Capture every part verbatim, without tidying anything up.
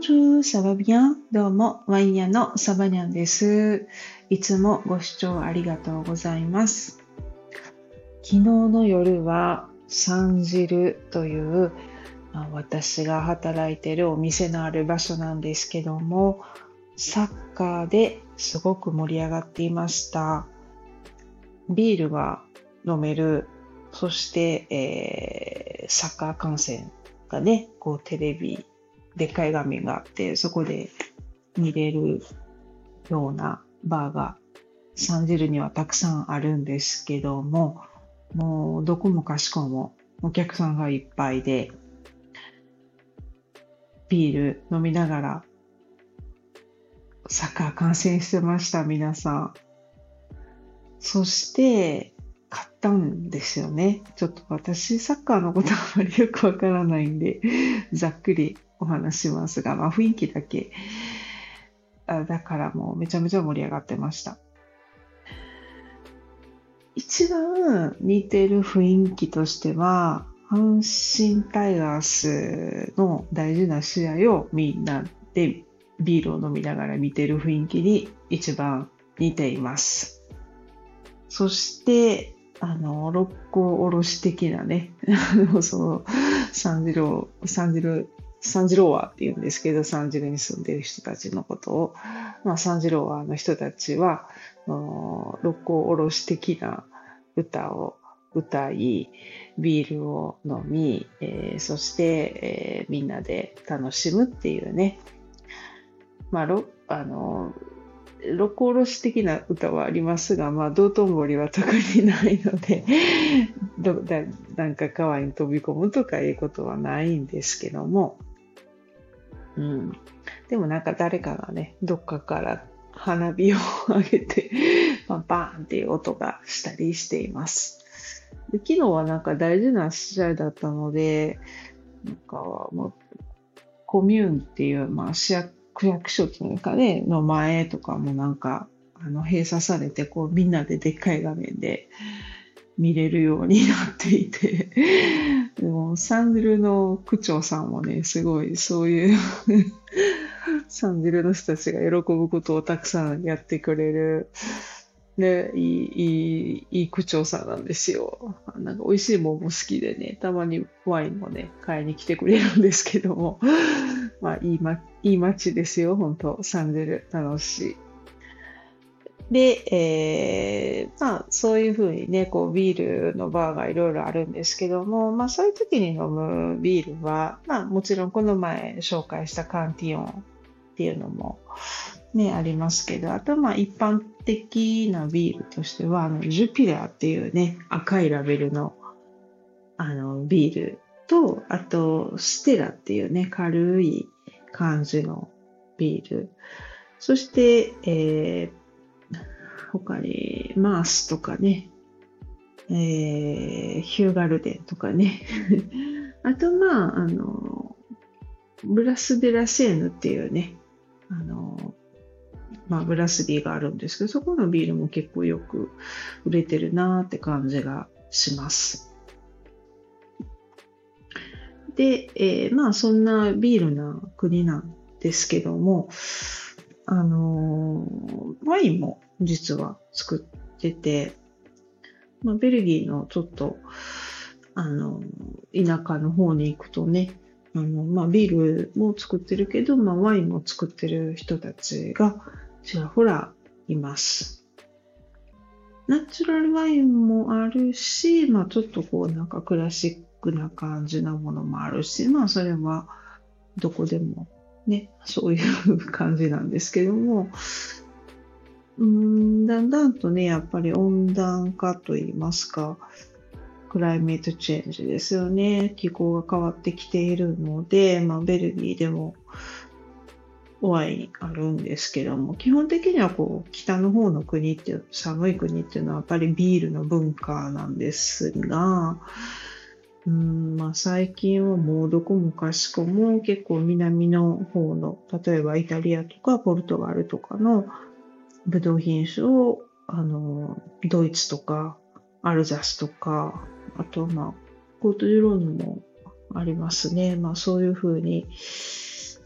Bonjour, ça va bien? どうも、ワイン屋のサバニャンです。いつもご視聴ありがとうございます。昨日の夜はサンジルという、まあ、私が働いているお店のある場所なんですけども、サッカーですごく盛り上がっていました。ビールが飲める、そして、えーサッカー観戦がね、こうテレビ、でっかい画面があって、そこで見れるようなバーがサンジルにはたくさんあるんですけども、もうどこもかしこもお客さんがいっぱいで、ビール飲みながらサッカー観戦してました、皆さん。そして、買ったんですよね。ちょっと私、サッカーのことあまりよくわからないんで、ざっくりお話しますが、まあ雰囲気だけ。あだからもうめちゃめちゃ盛り上がってました。一番似てる雰囲気としては、阪神タイガースの大事な試合をみんなでビールを飲みながら見てる雰囲気に一番似ています。そして、あの、六甲おろし的なね、その、サンジロー、サンジロー、サンジローワーって言うんですけど、サンジルに住んでいる人たちのことを、まあ、サンジローワーの人たちは、六甲おろし的な歌を歌い、ビールを飲み、えー、そして、えー、みんなで楽しむっていうね、まあ、ろあの、六甲おろし的な歌はありますが、まあ、道頓堀は特にないのでどだ、なんか川に飛び込むとかいうことはないんですけども、うん、でもなんか誰かがね、どっかから花火を上げて、パンパーンっていう音がしたりしています。で昨日はなんか大事な試合だったので、なんかもうコミューンっていう、まあ、市役区役所というかね、の前とかもなんか、あの、閉鎖されて、こう、みんなででっかい画面で見れるようになっていて、でも、サンジルの区長さんもね、すごい、そういうサンジルの人たちが喜ぶことをたくさんやってくれる、ね、いい、いい、いい区長さんなんですよ。なんか美味しいもんも好きでね、たまにワインもね、買いに来てくれるんですけども、まあ、いいま、いい街ですよ、本当サンジル、楽しい。で、えー、まあ、そういうふうにね、こう、ビールのバーがいろいろあるんですけども、まあ、そういう時に飲むビールは、まあ、もちろんこの前紹介したカンティオンっていうのも、ね、ありますけど、あと、まあ、一般的なビールとしては、あの、ジュピラーっていうね、赤いラベルの、あの、ビールと、あと、ステラっていうね、軽い感じのビール。そして、えー、他に、マースとかね、えー、ヒューガルデンとかね。あと、まあ、あの、ブラスデラセーヌっていうね、あの、まあ、ブラスビーがあるんですけど、そこのビールも結構よく売れてるなーって感じがします。で、えーまあそんなビールな国なんですけども、あのーワインも実は作ってて、まあ、ベルギーのちょっと、あのー田舎の方に行くとね、あのまあ、ビールも作ってるけど、まあ、ワインも作ってる人たちがちらほらいます。ナチュラルワインもあるし、まあ、ちょっとこうなんかクラシックな感じなものもあるし、まあそれはどこでもね、そういう感じなんですけども、うーん、だんだんとね、やっぱり温暖化といいますか、クライメートチェンジですよね。気候が変わってきているので、まあベルギーでもワインあるんですけども、基本的にはこう北の方の国っていう寒い国っていうのはやっぱりビールの文化なんですが、うんまあ、最近はもうどこもかしこも結構南の方の、例えばイタリアとかポルトガルとかのブドウ品種をあのドイツとかアルザスとか、あとまあコートジュローヌもありますね。まあそういうふうにうん、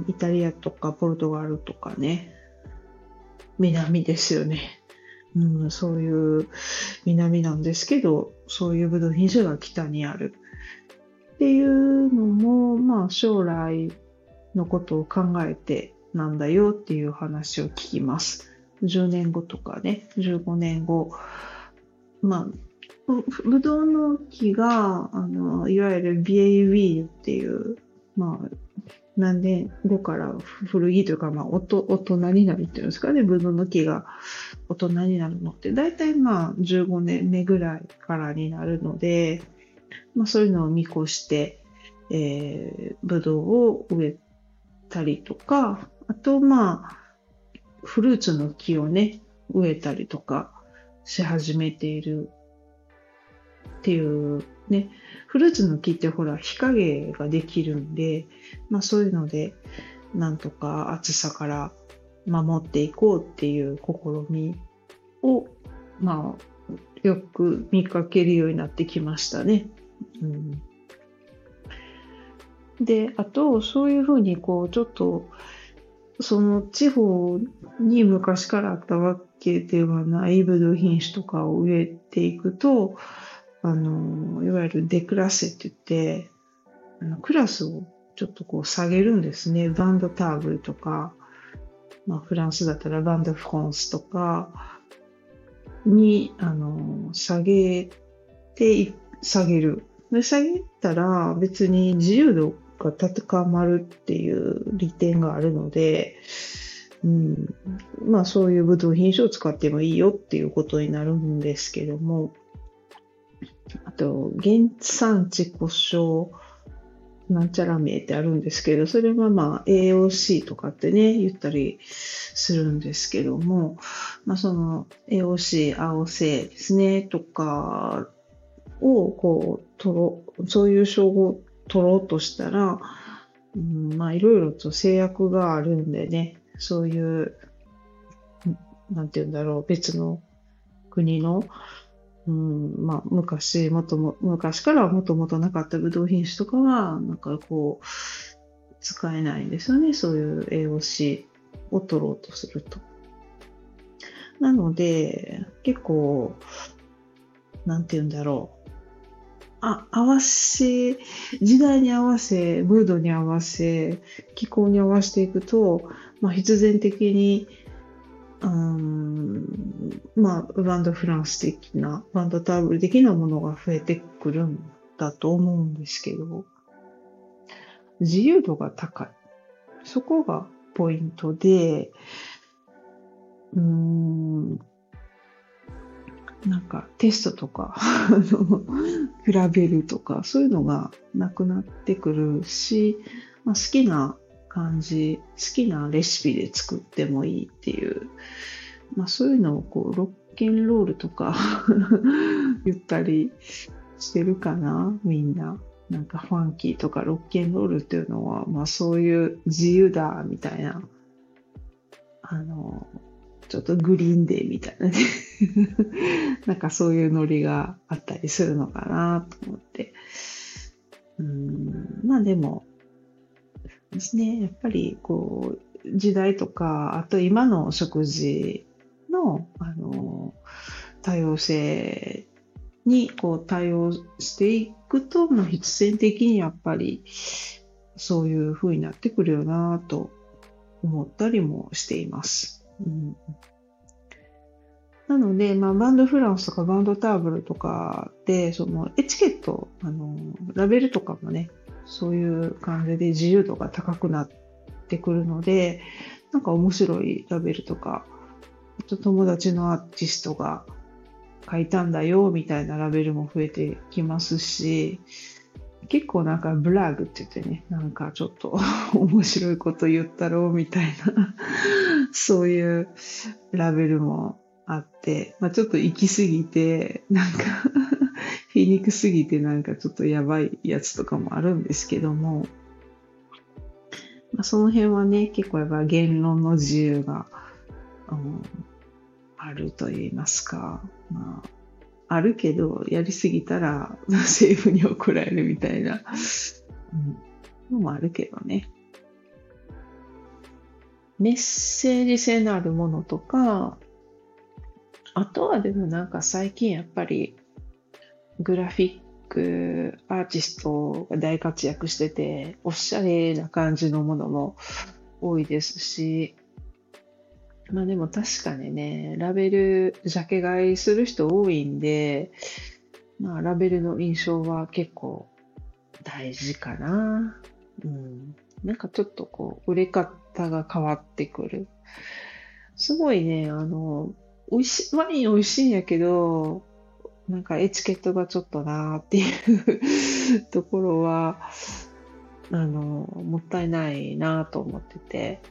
イタリアとかポルトガルとかね、南ですよね。うん、そういう南なんですけど、そういうブドウ品種が北にあるっていうのも、まあ将来のことを考えてなんだよっていう話を聞きます。じゅうねんごとかね、じゅうごねんご、まあ、ぶどうの木が、あの、いわゆるビエイウィールっていう、まあ、何年後から古着というか、まあ、おと大人になるっていうんですかね、ぶどうの木が大人になるのって、だいたいまあ、じゅうごねんめぐらいからになるので、まあ、そういうのを見越して、えー、ぶどうを植えたりとか、あと、まあ、フルーツの木をね、植えたりとかし始めているっていうね、フルーツの木ってほら、日陰ができるんで、まあそういうので、なんとか暑さから守っていこうっていう試みを、まあ、よく見かけるようになってきましたね。うん、で、あと、そういうふうに、こう、ちょっと、その地方に昔からあったわけではないブドウ品種とかを植えていくと、あの、いわゆるデクラッセって言って、あのクラスをちょっとこう下げるんですね。バンドターブルとか、まあ、フランスだったらバンドフランスとかに、あの、下げて、下げる。で、下げたら別に自由度が高まるっていう利点があるので、うん、まあそういうブドウ品種を使ってもいいよっていうことになるんですけども、あと、原産地故障なんちゃら名ってあるんですけど、それはまあ エーオーシー とかってね、言ったりするんですけども、まあその エーオーシー、青性ですね、とかをこう、取ろう、そういう称号を取ろうとしたら、うん、まあいろいろと制約があるんでね、そういう、なんて言うんだろう、別の国のうん、まあ、昔、もとも、昔からはもともとなかったブドウ品種とかは、なんかこう、使えないんですよね。そういう エーオーシー を取ろうとすると。なので、結構、なんて言うんだろう。あ、合わせ、時代に合わせ、ムードに合わせ、気候に合わせていくと、まあ、必然的に、うーんまあ、バンドフランス的な、バンドターブル的なものが増えてくるんだと思うんですけど、自由度が高い。そこがポイントで、うーん、なんかテストとか、あの比べるとか、そういうのがなくなってくるし、まあ、好きな感じ、好きなレシピで作ってもいいっていう、まあそういうのをこう、ロッケンロールとか言ったりしてるかな、みんな。なんかファンキーとかロッケンロールっていうのは、まあそういう自由だ、みたいな、あの、ちょっとグリーンデーみたいなね。なんかそういうノリがあったりするのかなと思って。うん、まあでもですね、やっぱりこう、時代とか、あと今の食事の、あの、多様性にこう対応していくと、まあ、必然的にやっぱりそういう風になってくるよなと思ったりもしています。うん、なので、まあ、バンドフランスとかバンドターブルとかで、そのエチケット、あの、ラベルとかもね、そういう感じで自由度が高くなってくるので、なんか面白いラベルとか、あと友達のアーティストが書いたんだよみたいなラベルも増えてきますし、結構なんかブラグって言ってね、なんかちょっと面白いこと言ったろうみたいなそういうラベルもあって、まあ、ちょっと行き過ぎて、なんか皮肉すぎてなんかちょっとやばいやつとかもあるんですけども、まあ、その辺はね、結構やっぱ言論の自由が、うん、あると言いますか、まあ、あるけど、やりすぎたら政府に怒られるみたいな、うん、のもあるけどね。 メッセージ性のあるものとか、あとはでもなんか最近やっぱりグラフィックアーティストが大活躍してて、おしゃれな感じのものも多いですし、まあでも確かにね、ラベル、ジャケ買いする人多いんで、まあラベルの印象は結構大事かな。うん。なんかちょっとこう、売れ方が変わってくる。すごいね、あの、美味しい、ワイン美味しいんやけど、なんかエチケットがちょっとなーっていうところは、あの、もったいないなと思ってて、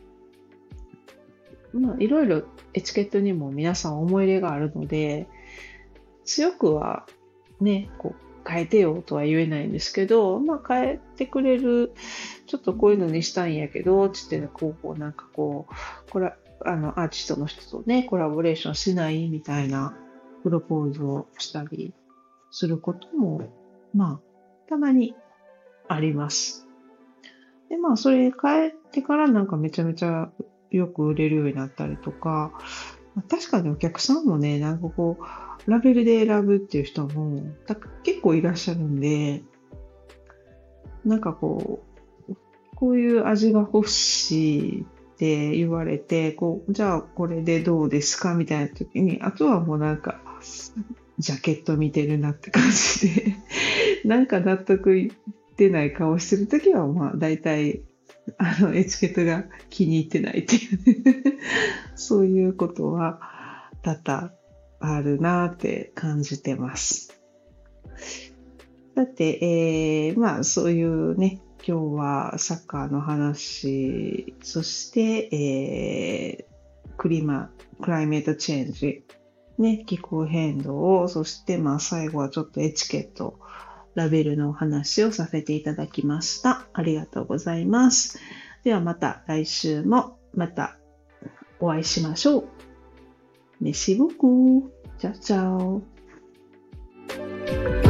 まあいろいろエチケットにも皆さん思い入れがあるので、強くはね、こう変えてよとは言えないんですけど、まあ変えてくれる、ちょっとこういうのにしたいんやけど、つってね、こう、こうなんかこう、これ、あの、アーティストの人とね、コラボレーションしないみたいなプロポーズをしたりすることも、まあ、たまにあります。で、まあ、それ変えてからなんかめちゃめちゃよく売れるようになったりとか、まあ確かにお客さんもね、なんかこう、ラベルで選ぶっていう人もた結構いらっしゃるんで、なんかこう、こういう味が欲しいって言われて、こう、じゃあこれでどうですかみたいな時に、あとはもうなんか、ジャケット見てるなって感じで、なんか納得いってない顔してる時は、まあ大体、あの、エチケットが気に入ってないっていうね、そういうことは多々あるなって感じてます。さて、えー、まあそういうね、今日はサッカーの話、そして、えー、クリマ、クライメートチェンジ、ね、気候変動、そしてまあ最後はちょっとエチケット、ラベルのお話をさせていただきました。ありがとうございます。ではまた来週もまたお会いしましょう。Merci beaucoup. Ciao, ciao.